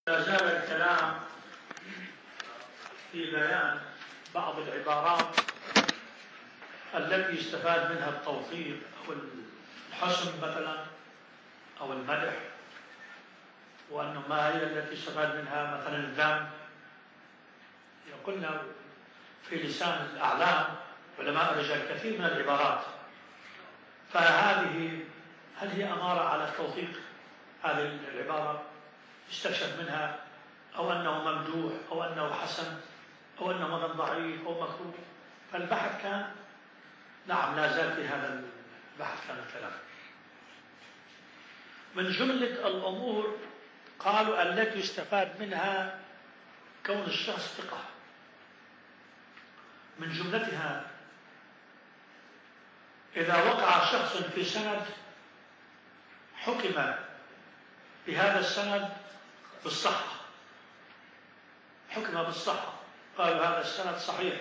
لا زال الكلام في بيان بعض العبارات التي يستفاد منها التوثيق أو الحسن مثلا أو المدح، وأنه ما هي التي يستفاد منها مثلا الذم. قلنا في لسان الأعلام علماء الرجال كثير من العبارات، فهذه هل هي أمارة على التوثيق؟ هذه العبارة يستكشف منها أو أنه ممدوح أو أنه حسن أو أنه مثلا ضعيف أو مكروه. فالبحث كان نعم لا زال في هذا البحث كان الكلام. من جملة الأمور قالوا التي يستفاد منها كون الشخص ثقة، من جملتها إذا وقع شخص في سند حكم بهذا السند بالصحة، حكم بالصحة، قالوا هذا السند صحيح،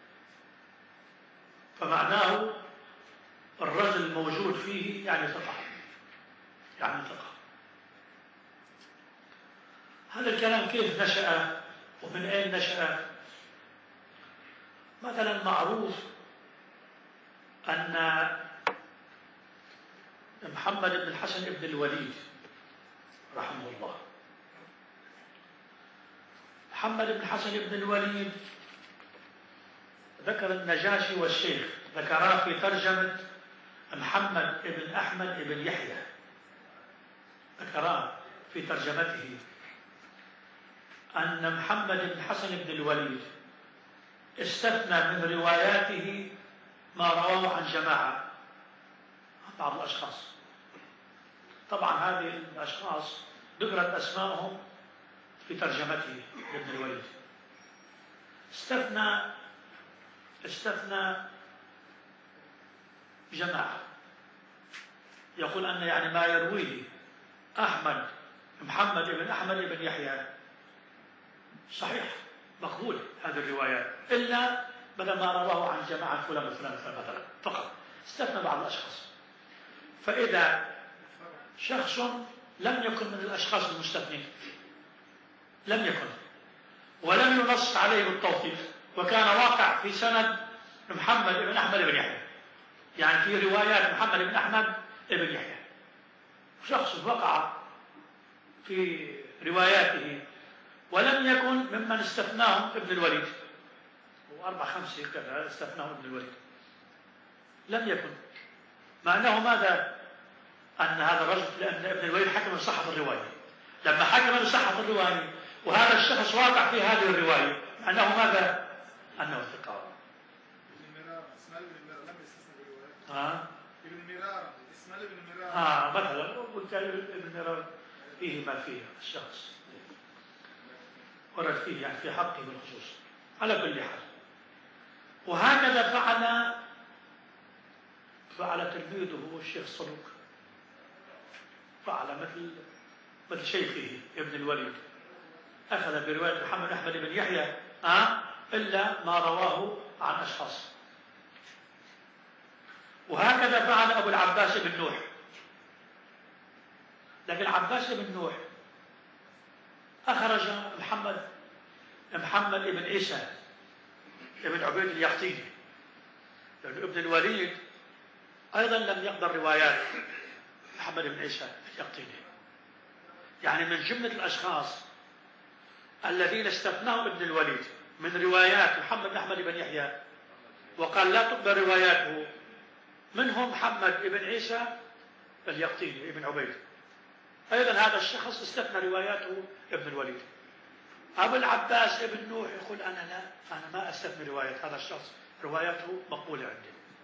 فمعناه الرجل الموجود فيه يعني ثقة، يعني ثقة. هذا الكلام كيف نشأ ومن أين نشأ؟ مثلا معروف أن محمد بن الحسن بن الوليد رحمه الله، محمد بن الحسن بن الوليد ذكر النجاشي والشيخ ذكرا في ترجمة محمد بن أحمد بن يحيى، ذكرا في ترجمته أن محمد بن الحسن بن الوليد استثنى من رواياته ما رواه عن جماعة، بعض الأشخاص. طبعا هذه الأشخاص ذكرت أسماءهم في ترجمته لابن الوليد. استثنى جماعة، يقول أن يعني ما يرويه محمد بن أحمد بن يحيى صحيح مقبول هذه الروايات، إلا بدل ما رواه عن جماعة فلان وفلان مثلا فقط، استثنى بعض الأشخاص. فإذا شخص لم يكن من الأشخاص المستثنين، لم يكن ولم ينص عليه بالتوثيق، وكان واقع في سند محمد بن أحمد بن يحيى، يعني في روايات محمد بن أحمد بن يحيى، شخص وقع في رواياته ولم يكن ممن استثناهم ابن الوليد، وأربع خمسة كذا استثناهم ابن الوليد، لم يكن. مع أنه ماذا؟ أن هذا الرجل لأن ابن الوليد حكم بصحة الرواية، لما حكم بصحة الرواية وهذا الشخص واقع في هذه الرواية، أنه ماذا؟ أنه ثقة. ابن مرارة اسماعيل بن مرارة لم يستثنى برواية. ابن مرارة اسماعيل بن مرارة مثلا وبالتالي ابن مرارة فيه ما فيه الشخص ورد فيه يعني في حقه بالخصوص. على كل حال، وهكذا فعل تلميذه الشيخ الصدوق، فعل مثل شيخه ابن الوليد، أخذ برواية محمد أحمد بن يحيى إلا ما رواه عن أشخاص. وهكذا فعل أبو العباس بن نوح، لكن العباس بن نوح أخرج محمد بن عيسى بن عبيد اليقطيني، لأن ابن الوليد أيضا لم يقبل روايات محمد بن عيسى اليقطيني. يعني من جملة الأشخاص الذين استثناهم ابن الوليد من روايات محمد أحمد بن يحيى وقال لا تقبل رواياته، منهم محمد بن عيسى اليقطيني ابن عبيد، أيضا هذا الشخص استثنى رواياته ابن الوليد. أبو العباس ابن نوح يقول أنا لا، أنا ما أستثني رواية هذا الشخص، رواياته مقبولة عندي.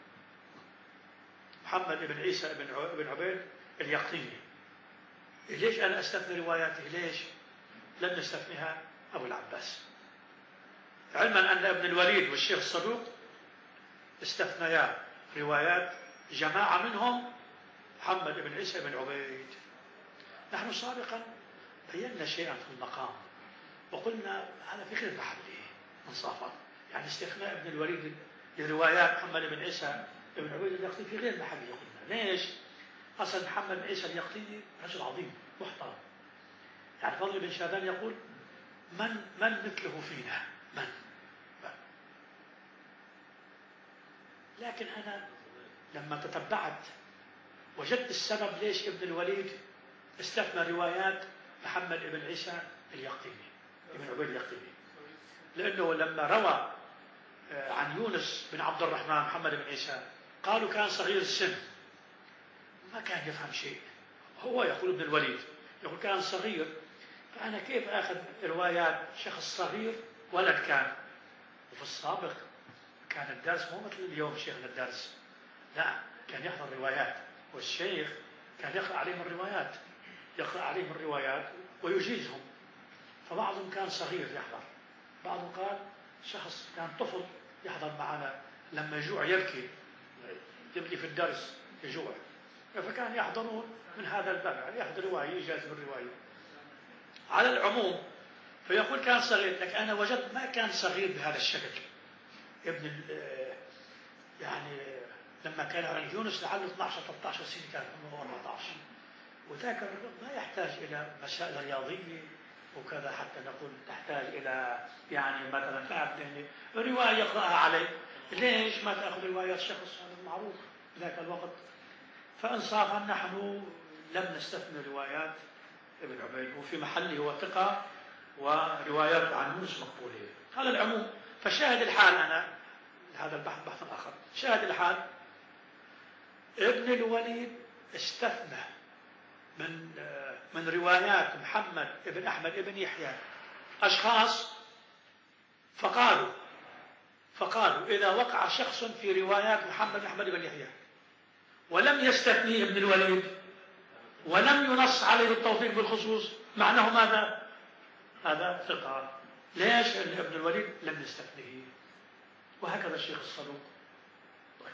محمد بن عيسى بن عبيد اليقطيني، ليش أنا أستثني رواياته؟ ليش لم يستثنيها أبو العباس؟ علما أن ابن الوليد والشيخ الصدوق استثنيا روايات جماعة منهم محمد بن عيسى بن عبيد. نحن سابقا بينا شيئا في المقام وقلنا هذا في غير محله انصافا، يعني استثناء ابن الوليد لروايات محمد بن عيسى بن عبيد اليقطيني في غير محله. قلنا ليش؟ أصل محمد بن عيسى اليقطيني رجل عظيم محترم، يعني فضل بن شاذان يقول من مثله فينا؟ من؟ لكن أنا لما تتبعت وجدت السبب ليش ابن الوليد استثنى روايات محمد بن عيسى اليقطيني ابن عبيد اليقطيني، لأنه لما روى عن يونس بن عبد الرحمن محمد بن عيسى قالوا كان صغير السن، ما كان يفهم شيء. هو يقول ابن الوليد يقول كان صغير، فأنا كيف أخذ روايات شخص صغير ولد كان؟ وفي السابق كان الدرس مو مثل اليوم شيخنا الدرس، لا كان يحضر روايات، والشيخ كان يقرأ عليهم الروايات ويجيزهم. فبعضهم كان صغير يحضر، بعضهم قال شخص كان طفل يحضر معنا لما يجوع يبكي في الدرس يجوع، فكان يحضرون من هذا الباب، يعني يحضر رواية يجاز بالرواية على العموم. فيقول كان صغير، لكن أنا وجدت ما كان صغير بهذا الشكل. يعني لما كان عن يونس لعله 12-13 سنة، كان عمره 14، وذاك ما يحتاج إلى مسائل رياضية وكذا حتى نقول تحتاج إلى يعني مثلا رواية يقرأها عليه. ليش ما تأخذ رواية شخص هذا معروف ذاك الوقت؟ فإنصافا نحن لم نستثني روايات ابن عبيد، وفي محله هو ثقة وروايات عن يونس مقبولة على العموم. فشاهد الحال، أنا هذا البحث بحث آخر، شاهد الحال ابن الوليد استثنى من روايات محمد بن أحمد بن يحيى أشخاص، فقالوا إذا وقع شخص في روايات محمد بن أحمد بن يحيى ولم يستثني ابن الوليد ولم ينص عليه بالتوثيق بالخصوص، معناه ماذا؟ هذا ثقة. ليش؟ لأن ابن الوليد لم يستثنيه. وهكذا الشيخ الصدوق. طيب.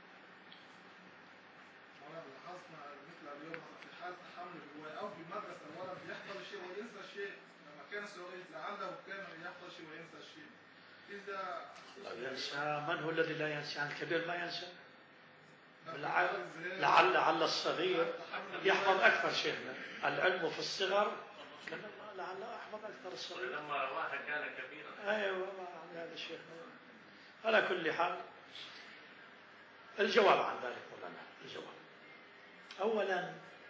لاحظنا مثل اليوم في حال تحمل الرواية أو في المدرسة الولد يحفظ شيء وينسى شيء، لما كان صغير لعله كان يحفظ شيء وينسى شيء. إذا ينسى، من هو الذي لا ينسى؟ يعني الكبير ما ينسى؟ لعل الصغير يحفظ أكثر شيء. العلم في الصغر، لعل أحفظ أكثر الصغير. لما واحد كان كبيرا. أيوة هذا الشيء. على كل حال الجواب عن ذلك مولانا، الجواب أولا،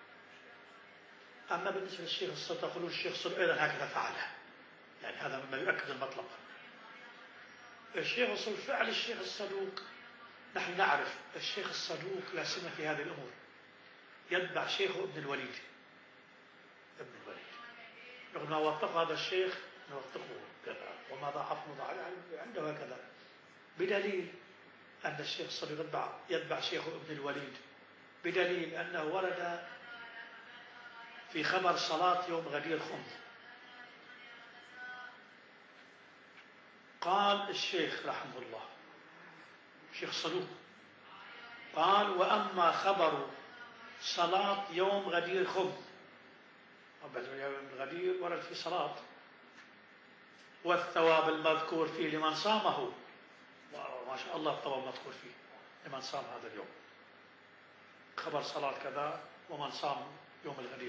أما بالنسبة للشيخ الصدوق يقولون الشيخ الصدوق أيضا هكذا فعله، يعني هذا مما يؤكد المطلب. الشيخ الصدوق فعل الشيخ الصدوق، نحن نعرف الشيخ الصدوق لا سيما في هذه الأمور يتبع شيخه ابن الوليد. رغم ما وثق هذا الشيخ نوثقه كذا، وما ضاعف عنده هكذا، بدليل أن الشيخ الصدوق يتبع شيخه ابن الوليد، بدليل أنه ورد في خبر صلاة يوم غدير خمس، قال الشيخ رحمه الله الشيخ الصدوق قال: وأما خبر صلاة يوم غدير خمس، يوم الغدير ورد في صلاة، والثواب المذكور فيه لمن صامه، ما شاء الله الثواب المذكور فيه لمن صام هذا اليوم، خبر صلاة كذا ومن صام يوم الغدير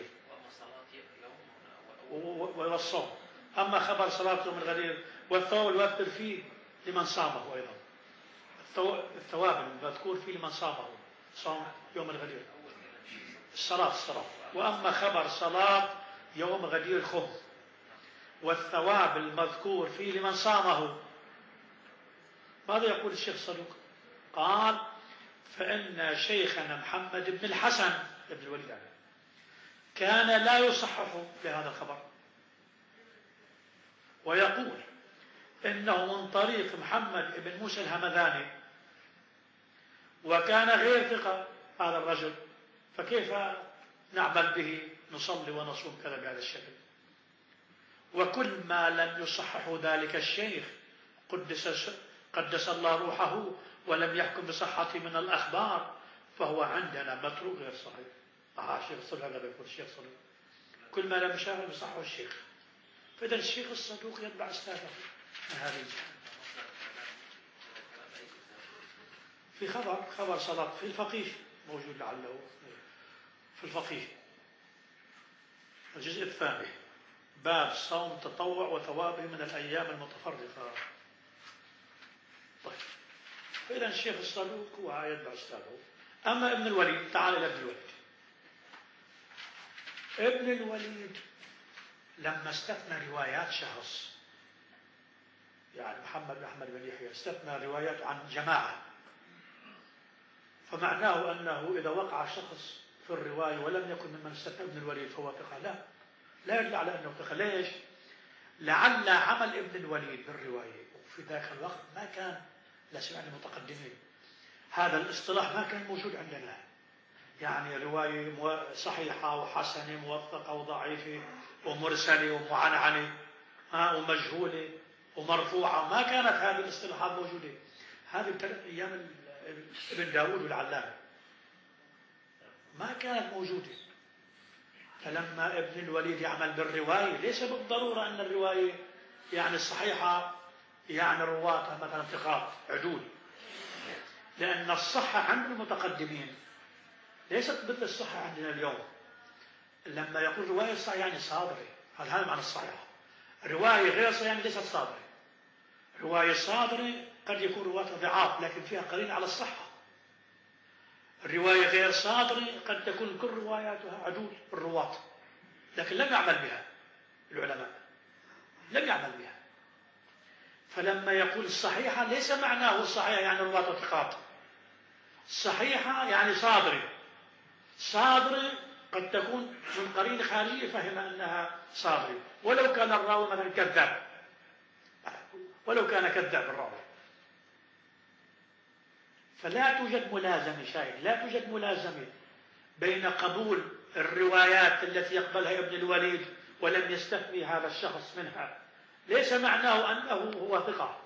والصوم. أما خبر صلاة يوم الغدير والثواب المذكور فيه لمن صامه، أيضا الثواب المذكور فيه لمن صامه، صام يوم الغدير الصلاة. وأما خبر صلاة يوم غدير خمس والثواب المذكور فيه لمن صامه، ماذا يقول الشيخ الصدوق؟ قال: فإن شيخنا محمد بن الحسن بن الوليد كان لا يصحح بهذا الخبر، ويقول إنه من طريق محمد بن موسى الهمذاني، وكان غير ثقة هذا الرجل، فكيف نعمل به نصلي ونصوم كذا بهذا الشكل؟ وكل ما لم يصحح ذلك الشيخ قدس الله روحه ولم يحكم بصحته من الأخبار فهو عندنا متروك غير صحيح. الشيخ الصدوق هذا يقول الشيخ الصدوق كل ما لم يشاهد بصحه الشيخ. فإذا الشيخ الصدوق يتبع أستاذه من هذه في خبر صلاة في الفقيه موجود لعله في الفقيه الجزء الثاني باب صوم تطوع وثوابه من الأيام المتفرقة. طيب، فإذا الشيخ الصدوق هو يتبع أستاذه. أما ابن الوليد، تعال إلى ابن الوليد. ابن الوليد لما استثنى روايات شخص، يعني محمد بن أحمد بن يحيى، استثنى روايات عن جماعة، فمعناه أنه إذا وقع شخص في الرواية ولم يكن ممن استثنى ابن الوليد فهو ثقة. لا يدل على أنه ثقة. ليش؟ لعل عمل ابن الوليد بالرواية وفي ذاك الوقت ما كان، لا سمع المتقدمين، هذا الاصطلاح ما كان موجود عندنا. يعني رواية صحيحة وحسنة، موثقة وضعيفة، ومرسلة ومعنعنة، ومجهولة ومرفوعة، ما كانت هذه الاصطلاحات موجودة. هذه ابتدت أيام ابن داود والعلامة، ما كانت موجودة. فلما ابن الوليد يعمل بالرواية، ليس بالضرورة أن الرواية يعني الصحيحة يعني رواتها مثلا ثقات عدول، لأن الصحة عند المتقدمين ليست مثل الصحة عندنا اليوم. لما يقول رواية صحيحة يعني صادرة، هذا معنى الصحيحة. رواية غير صحيحة يعني ليست صادرة. رواية صادرة قد يكون رواتها ضعاف لكن فيها قرين على الصحة. الرواية غير صادرة قد تكون كل رواياتها عدول بالرواة، لكن لم يعمل بها العلماء، لم يعمل بها. فلما يقول الصحيحة ليس معناه الصحيحة يعني رواة ثقات. الصحيحة يعني صادرة. صادرة قد تكون من قرين خارجي فهم أنها صادرة، ولو كان الراوي مثلا كذاب، ولو كان كذاب الراوي. فلا توجد ملازمة، شايف، لا توجد ملازمة بين قبول الروايات التي يقبلها ابن الوليد ولم يستثني هذا الشخص منها، ليس معناه أنه هو ثقة،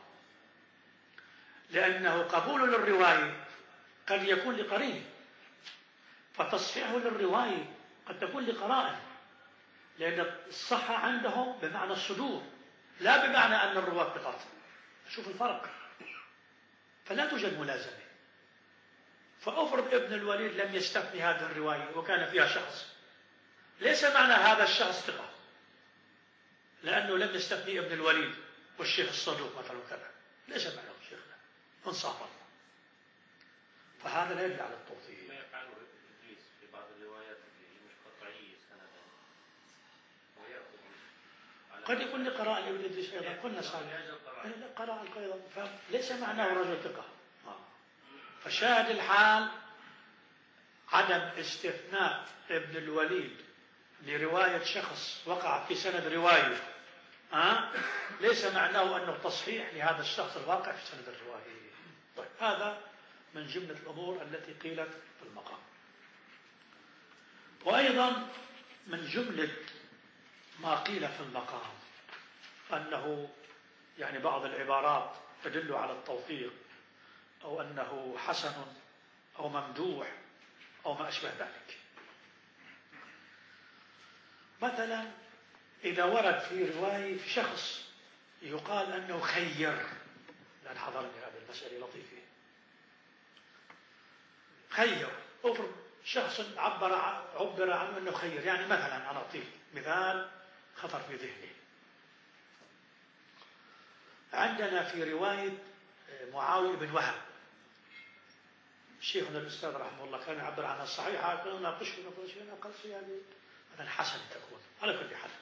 لأنه قبول للرواية قد يكون لقرين، فتصحيحه للرواية قد تكون لقرائن، لأن الصحة عندهم بمعنى الصدور لا بمعنى أن الرواة ثقات. شوف الفرق. فلا توجد ملازمة. فأفرض ابن الوليد لم يستثني هذه الرواية وكان فيها شخص، ليس معنى هذا الشخص ثقة لأنه لم يستثني ابن الوليد والشيخ الصدوق مثلا كذا، ليس معنى شيخنا انصافا. فهذا لا يدل على التوثيق. ما يفعله ابن إدريس في بعض الروايات اللي مش قطعية سندا، قد يكون لقراءة ابن إدريس أيضا، قلنا سابقا قراءة أيضا، فليس معناه رجل ثقة. فشاهد الحال عدم استثناء ابن الوليد لرواية شخص وقع في سند رواية، ليس معناه أنه تصحيح لهذا الشخص الواقع في سند الرواية. طيب، هذا من جملة الأمور التي قيلت في المقام. وأيضا من جملة ما قيل في المقام أنه يعني بعض العبارات تدل على التوثيق، أو أنه حسن أو ممدوح أو ما أشبه ذلك. مثلا إذا ورد في رواية شخص يقال أنه خير، لأن حضرني هذه المسألة لطيفة، خير، أفرض شخص عبر عنه أنه خير، يعني مثلا أنا أعطيك مثال خطر في ذهني. عندنا في رواية معاوية بن وهب، شيخنا الأستاذ رحمه الله كان يعبر عنها الصحيحة، كنا نناقشه يعني مثلا حسن تكون على كل حال،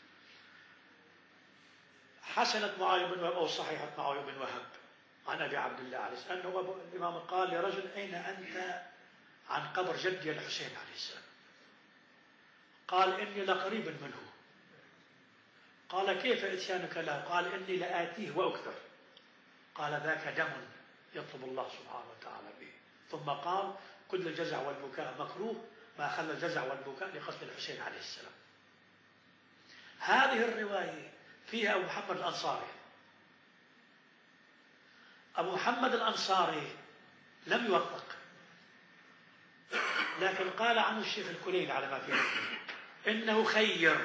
حسنة معاوية بن وهب أو صحيحة معاوية بن وهب عن أبي عبد الله عليه السلام أنه الإمام قال لرجل: أين أنت عن قبر جدي الحسين عليه السلام؟ قال: إني لقريب منه. قال: كيف إتيانك له؟ قال: إني لآتيه وأكثر. قال: ذاك دم يطلب الله سبحانه وتعالى به. ثم قال: كل الجزع والبكاء مكروه ما خلى الجزع والبكاء لقتل الحسين عليه السلام. هذه الرواية فيها أبو محمد الأنصاري. أبو محمد الأنصاري لم يوثق، لكن قال عنه الشيخ الكليني على ما فيه إنه خير.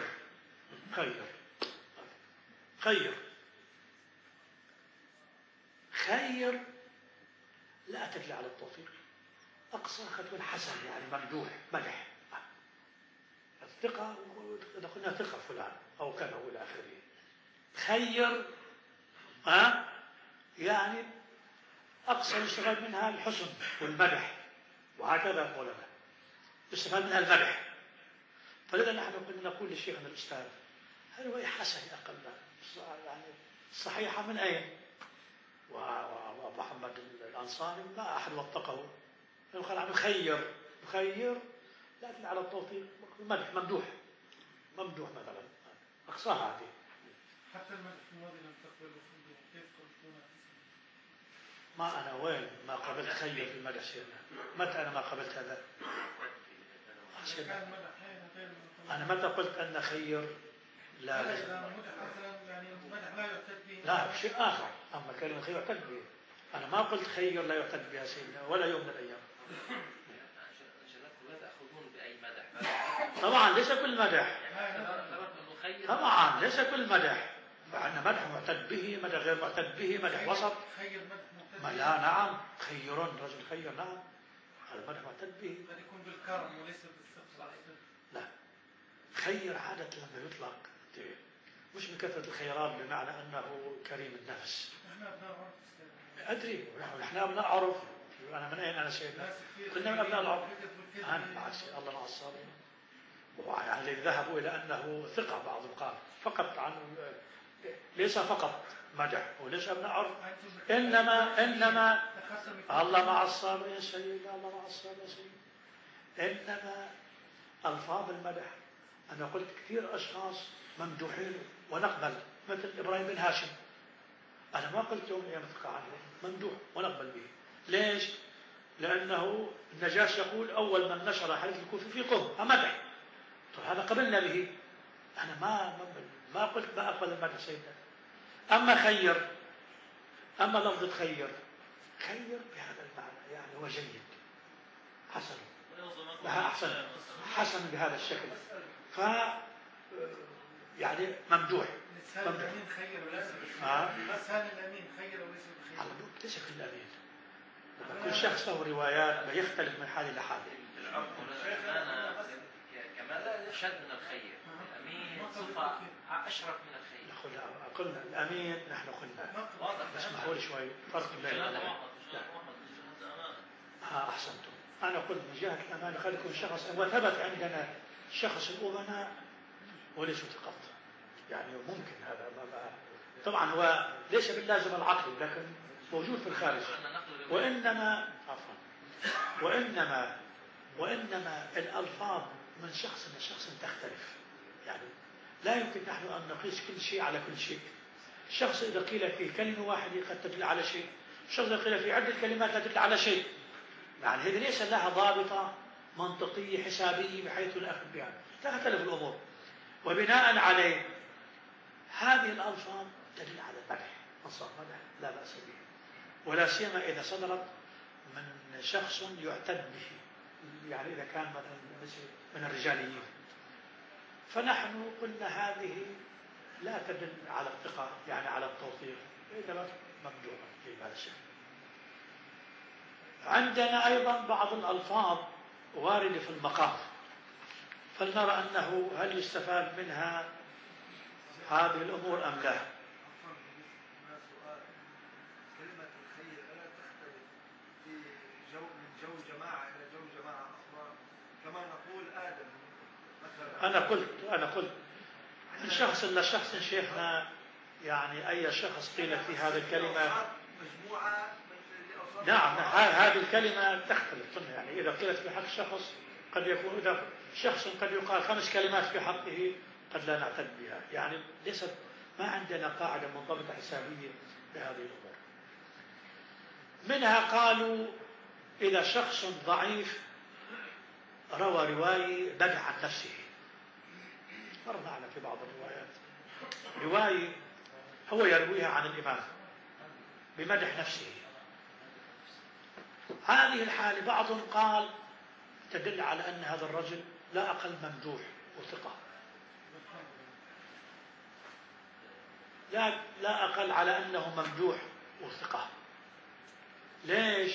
لا تدل على التوفيق، أقصى تكون حسن يعني ممدوح مدح. ثقة، إذا قلنا ثقة فلان أو كذا وإلى آخره. خير يعني أقصى يستفاد منها الحسن والمدح، وهكذا العلماء يستفاد منها المدح. فلذا نحن كنا نقول لشيخنا الأستاذ هل هو حسن أقل يعني صحيحة من أين؟ ومحمد الأنصاري ما أحد وثقه، قال عنه خير لكن على التوثيق المدح ممدوح مثلا أقصاها هذه. حتى المدح في الماضي لم تقبل كيف قلتون؟ ما أنا وين ما قبلت خير في المدح سيدنا؟ متى أنا ما قبلت هذا؟ أنا متى قلت أن خير لا لا شيء آخر، أما كلمة خير يعتد به. أنا ما قلت خير لا يعتد بها سيدنا ولا يوم من الأيام. تأخذون بأي مدح؟ طبعا ليس كل مدح، طبعا ليس كل مدح، فعندنا مدح معتد به، مدح غير معتد به، مدح وسط. لا نعم، خير رجل خير، نعم هذا مدح معتد به. قد يكون بالكرم وليس بالصدق. لا، خير عادة لما يطلق مش بكثرة الخيرات بمعنى أنه كريم النفس. أدري نحن أبناء عرف. أنا من أين أنا سيدنا؟ كنا من أبناء العرف. أنا بالعكس الله مع الصابرين. يعني ذهبوا إلى أنه ثقة، بعضهم قال فقط عن ليس فقط مدح وليس أبناء عرف، إنما الله مع الصابرين سيدنا، الله مع الصابرين سيدنا. إنما ألفاظ المدح أنا قلت كثير أشخاص ممدوحين ونقبل، مثل إبراهيم بن هاشم، أنا ما قلت يوم أيام ثقة عنه، ممدوح ونقبل به. ليش؟ لأنه النجاشي يقول أول من نشر حديث الكوفي في قوم مدح، هذا قبلنا به. أنا ما قلت ما أقبل المدح سيدنا. أما لفظة خير بهذا المعنى يعني هو جيد حسن، لها حسن بهذا الشكل، ف يعني ممدوح. لسان الأمين خير وليس بخير. لسان الأمين خير وليس بخير. ليس كل الأمين، كل شخص له روايات بيختلف من حال إلى حال. كمال أشد من الخير، الأمين صفة أشرف من الخير. قلنا الأمين، نحن قلنا اسمحوا لي شوي فرق بين أحسنتم. أنا قلت من جهة الأمان خليكم شخص، وثبت عندنا شخص الأمناء وليسوا ثقات، يعني ممكن هذا طبعا هو ليس باللازم العقلي لكن موجود في الخارج. وإنما الألفاظ من شخص لشخص تختلف، يعني لا يمكن نحن أن نقيس كل شيء على كل شيء. الشخص إذا قيل فيه كلمة واحدة قد تدل على شيء، الشخص إذا قيل فيه عدة كلمات لا تدل على شيء. يعني هذه ليس لها ضابطة منطقية حسابية بحيث نأخذ بها، تختلف الأمور. وبناء عليه هذه الألفاظ تدل على المدح، أنصار مدح لا بأس به، ولا سيما إذا صدرت من شخص يعتد به، يعني إذا كان مثلا من الرجاليين. فنحن قلنا هذه لا تدل على الثقة، يعني على التوثيق، إنما ممدوحة في هذا الشيء. عندنا أيضا بعض الألفاظ واردة في المقام، فلنرى أنه هل يستفاد منها هذه الأمور أم لا. كلمة الخير ألا تختلف من جو جماعة إلى جو جماعة أخرى، كما نقول آدم مثلا. أنا قلت من شخص إلى شخص شيخنا، يعني أي شخص قيل في هذه الكلمة مجموعة. نعم هذه الكلمة تختلف، يعني إذا قيلت في حق شخص قد يكون، إذا شخص قد يقال 5 كلمات في حقه قد لا نعتد بها، يعني ليست ما عندنا قاعدة منضبطة حسابية بهذه الأمور. منها قالوا إذا شخص ضعيف روى رواية بدع عن نفسه، مر معنا في بعض الروايات رواية هو يرويها عن الإمام بمدح نفسه، هذه الحالة بعضهم قال تدل على أن هذا الرجل لا أقل ممدوح وثقة، لا أقل على أنه ممدوح وثقة. ليش؟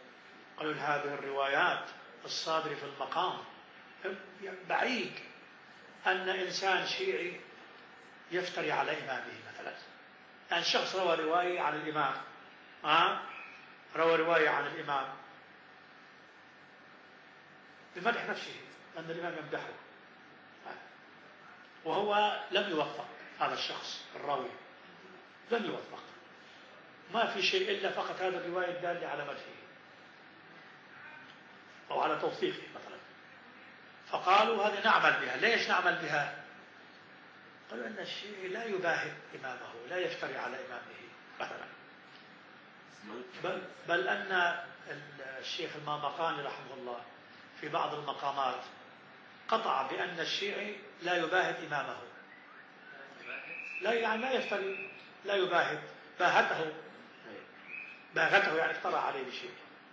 قالوا هذه الروايات الصادرة في المقام بعيد أن إنسان شيعي يفتري على إمامه مثلا. يعني شخص روى رواية عن الإمام، روى رواية عن الإمام بمدح نفسه أن الإمام يمدحه، وهو لم يوفق. هذا الشخص الراوي لم يوفق، ما في شيء إلا فقط هذا الرواية الدالة على مدحه أو على توثيقه مثلا. فقالوا هذه نعمل بها. ليش نعمل بها؟ قالوا أن الشيعي لا يباهت إمامه، لا يفتري على إمامه مثلا. بل أن الشيخ المامقاني رحمه الله في بعض المقامات قطع بأن الشيعي لا يباهت إمامه، لا يفتري، لا يباهت. باهته يعني افترى عليه بشيء.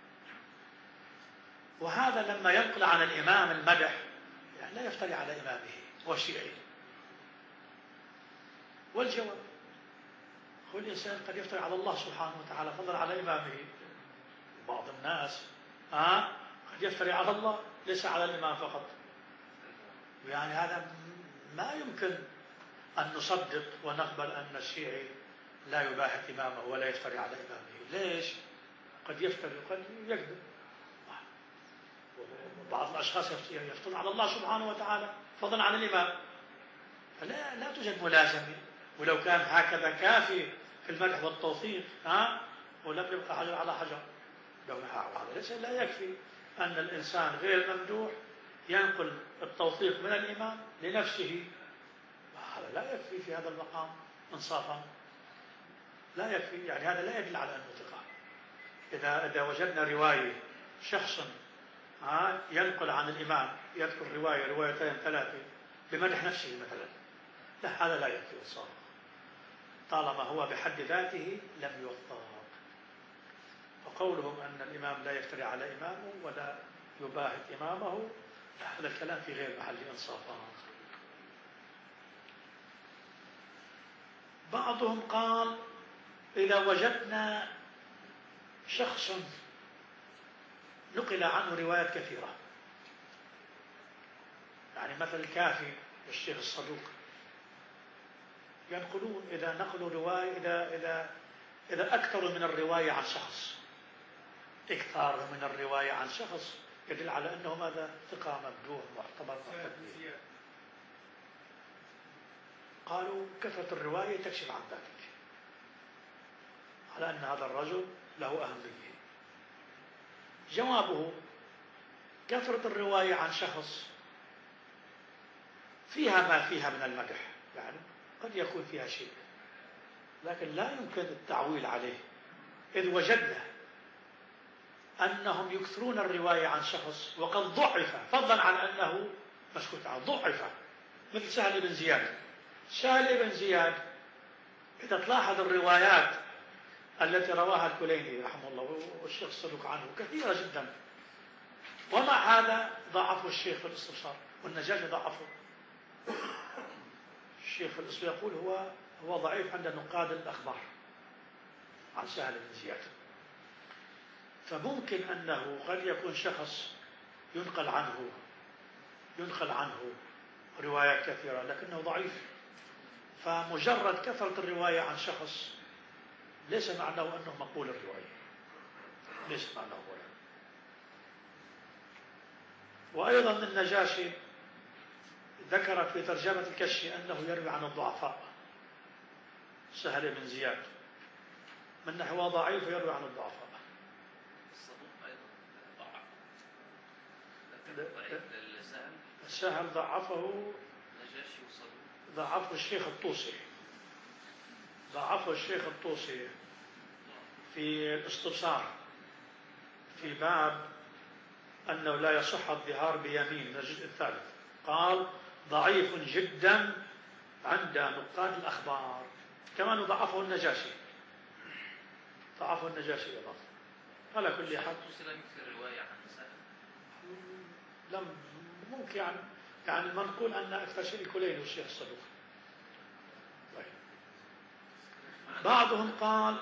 وهذا لما ينقل عن الإمام المدح يعني لا يفتري على إمامه والشيعي. والجواب هو الإنسان قد يفتري على الله سبحانه وتعالى فضلا على إمامه. بعض الناس قد يفتري على الله ليس على الإمام فقط. يعني هذا ما يمكن أن نصدق ونقبل أن الشيعي لا يباهت إمامه ولا يفتري على إمامه. ليش؟ قد يفتري وقد يكذب. بعض الأشخاص يفترون على الله سبحانه وتعالى فضلا عن الإمام، فلا توجد ملازمة. ولو كان هكذا كافي في المدح والتوثيق ولم يبقى حجر على حجر. هذا ليس لا يكفي أن الإنسان غير الممدوح ينقل التوثيق من الإمام لنفسه. هذا لا يكفي في هذا المقام إنصافا، لا يكفي. يعني هذا لا يدل على أنه ثقة. إذا وجدنا رواية شخص ينقل عن الإمام يذكر روايتين ثلاثة بمدح نفسه مثلا، لا، هذا لا يكفي إنصافا طالما هو بحد ذاته لم يوثق. وقولهم أن الإمام لا يفتري على إمامه ولا يباهت إمامه، هذا الكلام في غير محل إنصافا. بعضهم قال إذا وجدنا شخص نقل عنه روايات كثيرة، يعني مثل الكافي والشيخ الصدوق ينقلون، إذا نقلوا رواية إذا أكثروا من الرواية عن شخص، إكثار من الرواية عن شخص يدل على أنه ماذا؟ ثقة ممدوح معتبر. قالوا كثرة الرواية تكشف عن ذلك، على أن هذا الرجل له أهمية. جوابه كثرة الرواية عن شخص فيها ما فيها من المدح، يعني قد يكون فيها شيء، لكن لا يمكن التعويل عليه. إذ وجدنا أنهم يكثرون الرواية عن شخص وقد ضعف فضلا عن أنه مسكوت عنه، ضعف، مثل سهل بن زياد. سهل بن زياد إذا تلاحظ الروايات التي رواها الكليني رحمه الله والشيخ الصدوق عنه كثيرة جدا، ومع هذا ضعفه الشيخ في الاستبصار، والنجاشي ضعفه. الشيخ في الاستبصار يقول هو ضعيف عند نقاد الأخبار عن سهل بن زياد. فممكن أنه قد يكون شخص ينقل عنه روايات كثيرة لكنه ضعيف، فمجرد كثرة الرواية عن شخص ليس معناه أنه مقبول الرواية، ليس معناه ولا. وأيضا النجاشي ذكر في ترجمة الكشي أنه يروي عن الضعفاء، سهل بن زياد من نحو ضعيف يروي عن الضعفاء. السهل ضعفه الشيخ الطوسي في الاستبصار في باب أنه لا يصح الظهار بيمين من الجزء الثالث، قال ضعيف جدا عند نقاد الأخبار. كمان ضعفه النجاشي أيضا. على كل حال لم ممكن يعني منقول أن أكثر شيء الكليني والشيخ الصدوق. بعضهم قال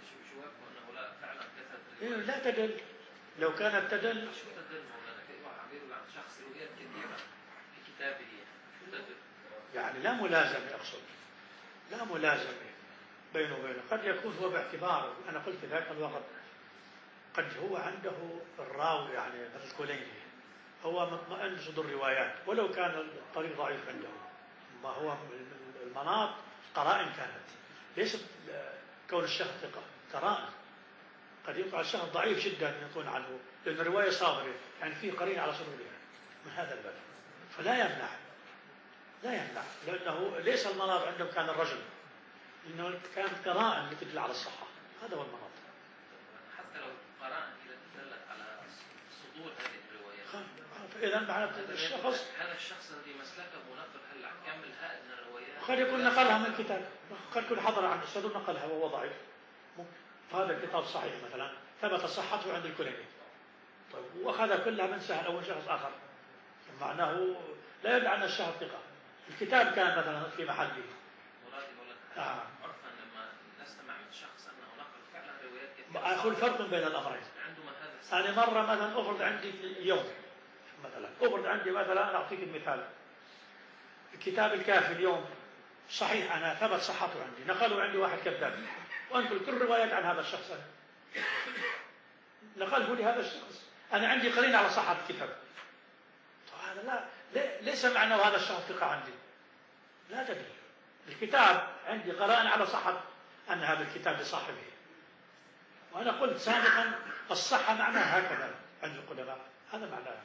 لا تدل، لو كانت تدل شو تدل عن شخص روايات كثيرة في كتابه، شو تدل؟ يعني لا ملازمة، أقصد لا ملازمة بينه وبينه. قد يكون هو باعتباره، أنا قلت ذاك الوقت، قد هو عنده الراوي يعني مثل الكليني هو مطمئن صدور الروايات ولو كان الطريق ضعيف عنده، ما هو المناط قرائن كانت، ليست كون الشيخ ثقة، قرائن. قد يقع الشيخ ضعيف جدا يكون عنه لأن الرواية صابرة، يعني فيه قرين على صدورها من هذا الباب، فلا يمنع، لا يمنع، لأنه ليس المناط عندهم كان الرجل، إنه كانت قرائن تدل على الصحة، هذا هو المناط. حتى لو قرائن دلت على صدور هذه الروايات، فإذا معناته الشخص هذا الشخص الذي مسلكه منقل هلا كامل هائل من الروايات، قد يكون نقلها من كتاب، قد يكون حضر عن الأستاذ ونقلها وهو ضعيف، فهذا الكتاب صحيح مثلا ثبت صحته عند الكليني، طيب وأخذ كلها من سهل أو شخص آخر، معناه لا يدعي أن الشهر ثقة، الكتاب كان مثلا في محله. مرادي مولانا عرفا لما نستمع من شخص أنه نقل فعلا روايات كثيرة، أقول فرق بين الأمرين. عندما هذا أنا مرة مثلا أفرض عندي اليوم، مثلا أفرض عندي مثلا، أنا أعطيك المثال، الكتاب الكافي اليوم صحيح أنا ثبت صحته عندي، نقلوا عندي واحد كذاب وأنقل كل روايات عن هذا الشخص، أنا نقله لي هذا الشخص، أنا عندي قرين على صحة الكتاب، هذا لا ليس معنى هذا الشخص ثقة عندي، لا تدري الكتاب عندي قرائن على صحة أن هذا الكتاب لصاحبه، وأنا قلت سابقا الصحة معناها هكذا عند القدماء، هذا معناها.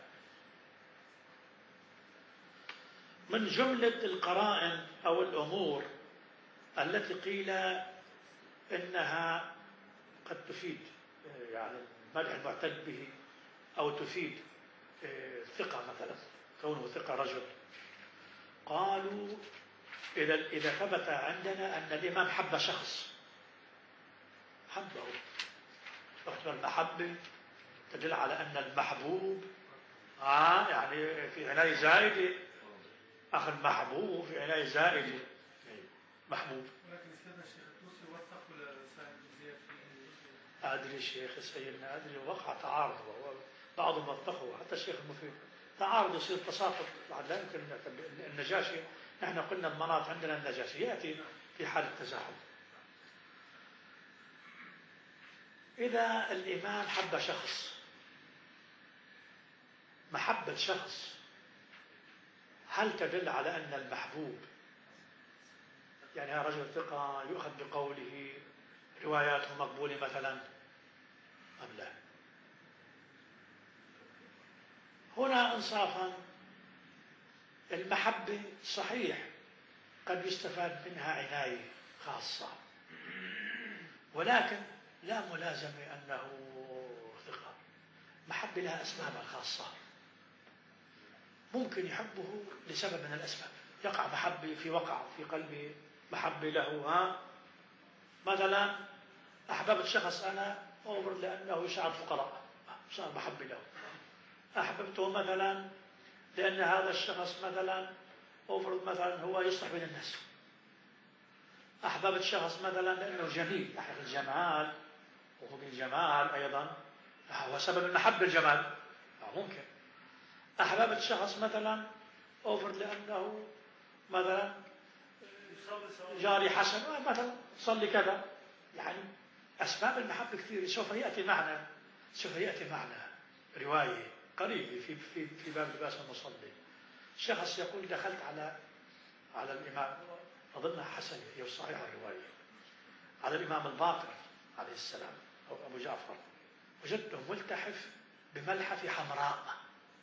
من جملة القرائن أو الأمور التي قيل إنها قد تفيد يعني المدح المعتد به أو تفيد ثقة، مثلا كونه ثقة رجل، قالوا إذا ثبت عندنا أن الإمام حب شخص، حبه، المحبة تدل على أن المحبوب يعني في عناية زائدة، أخ المحبوب في عناية زائدة محبوب. ولكن سيدنا الشيخ الطوسي وثق لسعد بن زياد في أدري الشيخ سيدنا، أدري وقع تعارض، بعضهم وثقوا، حتى الشيخ المفيد تعارض يصير تساقط، لا يمكن النجاشي، نحن قلنا المناط عندنا النجاشي يأتي في حال التزاحم. إذا الإمام حب شخص، محبة شخص هل تدل على أن المحبوب يعني هذا رجل ثقة يؤخذ بقوله رواياته مقبولة مثلا أم لا؟ هنا إنصافا المحبة صحيح قد يستفاد منها عناية خاصة، ولكن لا ملازمة أنه ثقة، محبة لها أسباب خاصة، ممكن يحبه لسبب من الأسباب، يقع محبة في قلبي محبة له، مثلا أحببت شخص أنا لأنه يشعر فقراء، صار محبة له، أحببته مثلا لأن هذا الشخص مثلا مثلا هو يصلح بين الناس، أحببت شخص مثلا لأنه جميل، أحب الجمال وهو بالجمال أيضا هو سبب المحبة الجمال، ممكن أحببت شخص مثلا لأنه مثلا جاري حسن مثلا صلي كذا، يعني أسباب المحبة كثيرة، سوف يأتي معنا رواية قريبة في باب لباس المصلي، شخص يقول دخلت على الإمام، أظنها حسن هي صحيح الرواية، على الإمام الباقر عليه السلام أو أبو جعفر، وجدته ملتحف بملحفة حمراء،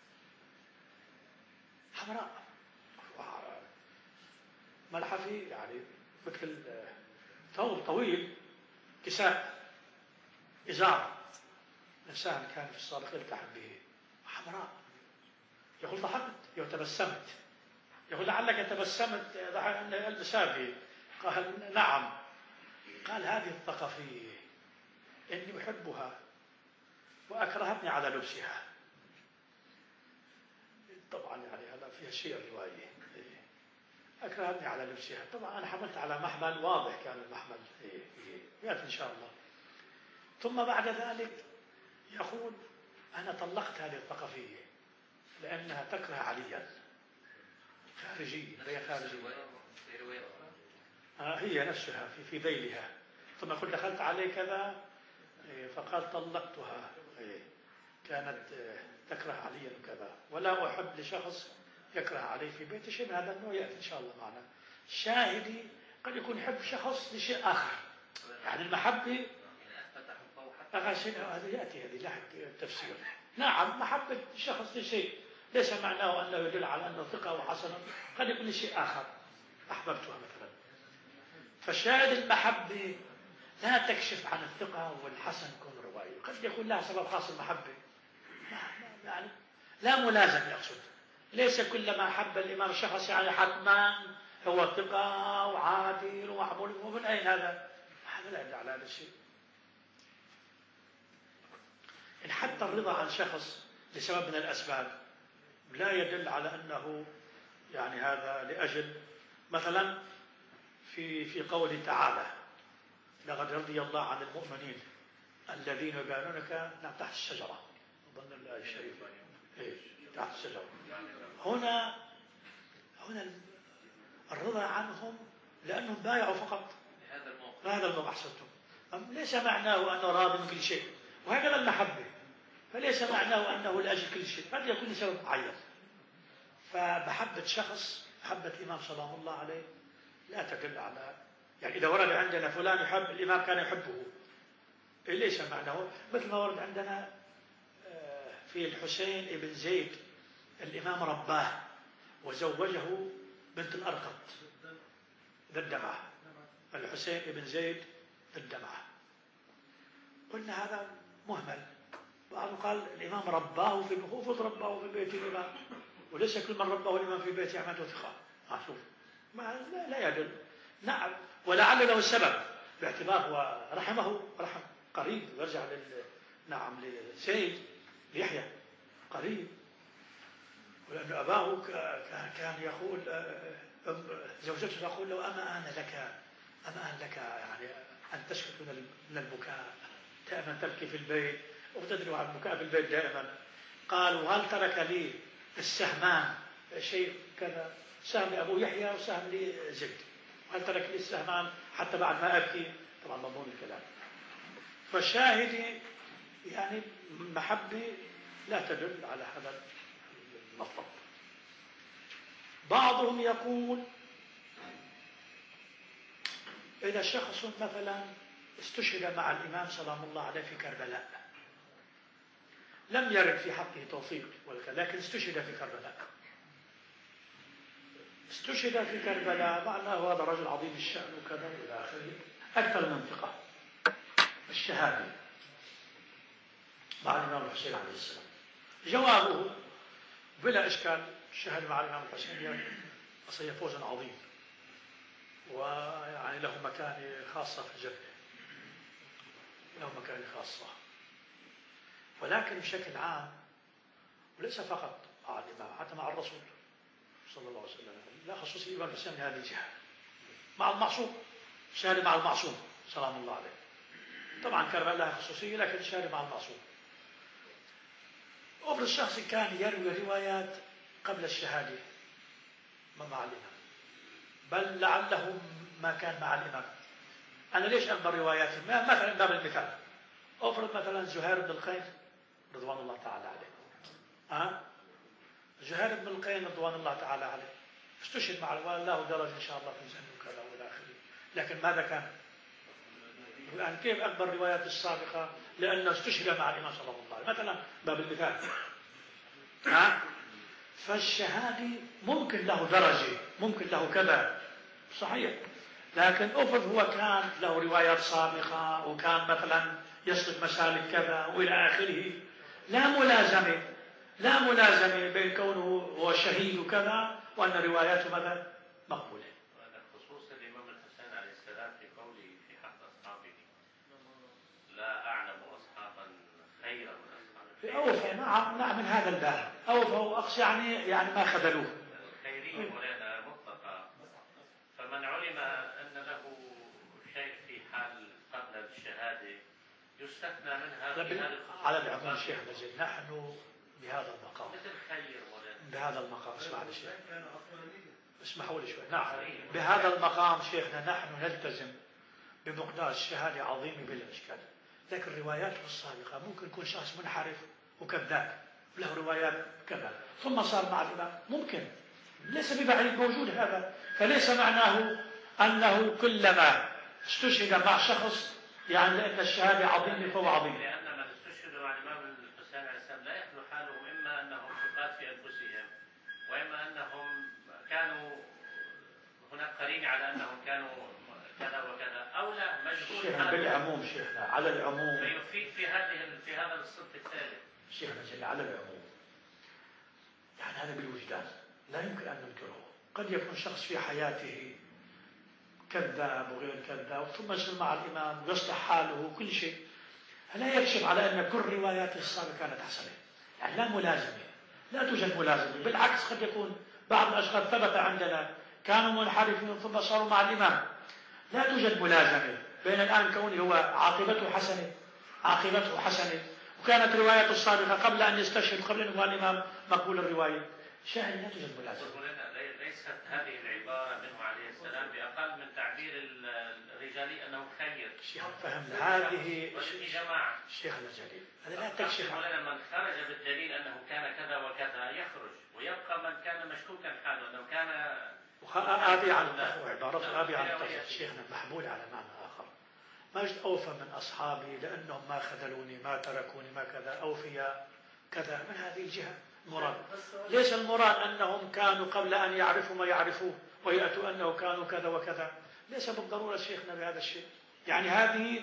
ملحفة يعني مثل ثوب طويل، كساء إزار، إنسان كان في السابق يلتحف به، حمراء، يقول ضحكت، يقول تبسمت، يقول لعلك تبسمت أن ألبس هذه، قال نعم، قال هذه الثقفية إني أحبها وأكرهتني على لبسها، طبعا يعني هذا فيها شيء الرواية، أكرهتني على لبسها، طبعا أنا حملت على محمل واضح، كان المحمل يأتي إن شاء الله. ثم بعد ذلك يقول أنا طلقت هذه الثقفية لأنها تكره عليا، خارجية، بيع خارجية. في رواية أخرى هي نفسها في ذيلها، ثم قلت دخلت عليه كذا فقال طلقتها، كانت تكره عليا وكذا، ولا أحب لشخص يكره علي في بيتي شيء من هذا النوع، يأتي إن شاء الله معنا. شاهدي قد يكون يحب شخص لشيء آخر، يعني المحبة هذا يأتي، هذه لها تفسير. نعم، محبة شخص لشيء ليس معناه أنه يدل على أنه ثقة وحسنة، قد يكون لشيء آخر أحببتها مثلا. فالشاهد المحبة لا تكشف عن الثقة والحسن كون روائي، قد يكون لها سبب خاص المحبة، يعني لا ملازم يقصد، ليس كلما أحب الإمام شخص يعني حتما هو ثقة وعادل ومعمول، ومن أين هذا؟ هذا لا يدل على هذا الشيء. إن حتى الرضا عن شخص لسبب من الأسباب لا يدل على أنه يعني هذا لأجل، مثلا في قوله تعالى: لقد رضي الله عن المؤمنين الذين يبايعونك تحت الشجرة، أظن الآية الشريفة تحت الشجرة. هنا الرضا عنهم لأنهم بايعوا فقط هذا الموقع أحسنتم، ليس معناه أنه راض من كل شيء، وهكذا المحبة، فليس معناه أنه لأجل كل شيء، قد يكون لسبب معين. فمحبة شخص، محبة الإمام سلام الله عليه لا تدل على، يعني إذا ورد عندنا فلان يحب الإمام كان يحبه، ليس معناه مثل ما ورد عندنا في الحسين ابن زيد الإمام رباه وزوجه بنت الأرقط ذا الدمعة، الحسين ابن زيد ذا الدمعة، قلنا هذا مهمل. بعضهم قال الإمام رباه في المفروض رباه في بيت الإمام، وليس كل من رباه الإمام في بيته عمته ثقة. شوف لا يدل. نعم، ولعل له السبب باعتبار هو رحمه رحم قريب، يرجع نعم لسيد يحيى قريب، ولأن أباه كان يقول زوجته تقول له أما آن لك يعني أن تسكت من البكاء، دائما تبكي في البيت وتدري عن البكاء في البيت دائما. قال: وهل ترك لي السهمان شيء كذا، سهم لأبو يحيى وسهم لزيد، هل ترك لي السهمان حتى بعد ما أبكي؟ طبعا مضمون الكلام. فالشاهد يعني محبة لا تدل على هذا المطلب. بعضهم يقول إذا شخص مثلا استشهد مع الإمام سلام الله عليه في كربلاء، لم يرد في حقه توثيق ولكن استشهد في كربلاء، استشهد في كربلاء معناه هذا رجل عظيم الشأن وكذا إلى آخره، أكثر من ثقة، الشهادة مع الإمام الحسين عليه السلام. جوابه بلا إشكال: الشهادة مع الإمام الحسين أصير فوز عظيم، ويعني له مكانة خاصة في الجنة، له مكانة خاصة، ولكن بشكل عام وليس فقط مع الإمام، حتى مع الرسول صلى الله عليه وسلم لا خصوصية الإمام الحسين من هذه الجهة، مع المعصوم، الشهادة مع المعصوم سلام الله عليه. طبعا كربلاء لها خصوصية، لكن الشهادة مع المعصوم. أفرض الشخص كان يروي روايات قبل الشهادة مع الإمام، بل لعله ما كان مع الإمام. أنا ليش أقبل رواياتي؟ مثلا باب المثال، أفرض مثلا زهير بن القين رضوان الله تعالى عليه، زهير بن القين رضوان الله تعالى عليه استشهد مع له درجة إن شاء الله في الجنة وكذا وإلى آخره، لكن ماذا كان؟ الآن كيف أكبر الروايات السابقة؟ لأنه استشهد مع الإمام صلى الله عليه وسلم، مثلا باب المثال. فالشهادة ممكن له درجة، ممكن له كذا، صحيح، لكن أفرض هو كان له روايات سابقة وكان مثلا يسلك مسالك كذا وإلى آخره، لا ملازمة بين كونه هو شهيد وكذا وأن رواياته ماذا مقبولة. خصوص الإمام الحسين عليه السلام في قوله في حق أصحابه: لا أعلم أصحابا خيرا من أصحابه. أوفى، نعم من هذا الباب أوفى وأقصى، يعني ما خذلوه. الخيرية مولانا مطلقة، فمن علم أن له شيء في حال قبل الشهادة يستثنى منها في هذا الخصوص. على العموم الشيخ نجد نحن بهذا المقام مثل خير مولانا بهذا المقام اسمعني شيخ، اسمحوا لي شوي. نعم، بهذا المقام شيخنا نحن نلتزم بمقدار الشهادة عظيمة بلا إشكال، لكن رواياته السابقة ممكن يكون شخص منحرف وكذاب له روايات كذا ثم صار مع الإمام، ممكن، ليس ببعيد موجود هذا، فليس معناه أنه كلما استشهد مع شخص يعني لأن الشهادة عظيمة فهو عظيم. لأن من استشهدوا مع الإمام الحسين عليه السلام لا يخلو حالهم إما أنهم ثقات في أنفسهم وإما أنهم كانوا هناك قرينة على أنهم كانوا كذا وكذا أو لا مجهول شيخنا بالعموم، شيخنا على العموم فيفيد في هذا الصنف الثالث. شيخنا جل على العموم يعني هذا بالوجدان لا يمكن أن ننكره. قد يكون شخص في حياته كذاب وغير كذاب ثم يصل مع الإمام ويصلح حاله وكل شيء، لا يكشف على أن كل رواياته السابقة كانت حسنة، يعني لا ملازمة، لا توجد ملازمة، بالعكس قد يكون بعض الأشخاص ثبت عندنا كانوا منحرفين ثم صاروا مع الإمام، لا توجد ملازمة بين الآن كونه هو عاقبته حسنة وكانت روايته السابقة قبل أن يستشهد قبل أن هو الإمام مقبول الرواية، شاهد لا توجد ملازمة. ليست هذه العبارة منه عليه السلام بأقل من تعبير الرجالي أنه خير. شيخ فهمنا هذه جماعة شيخ الجليل هذا لا تكشف لنا من خرج بالدليل أنه كان كذا وكذا يخرج ويبقى من كان مشكوكا حاله أنه كان آبي عن التقوى، عبارة آبي عن التقوى. شيخنا محمول على معنى آخر، ما وجد أوفى من أصحابي لأنهم ما خذلوني ما تركوني ما كذا، أوفياء كذا من هذه الجهة المراد. ليس المراد أنهم كانوا قبل أن يعرفوا ما يعرفوه ويأتوا أنه كانوا كذا وكذا، ليس بالضرورة شيخنا بهذا الشيء، يعني هذه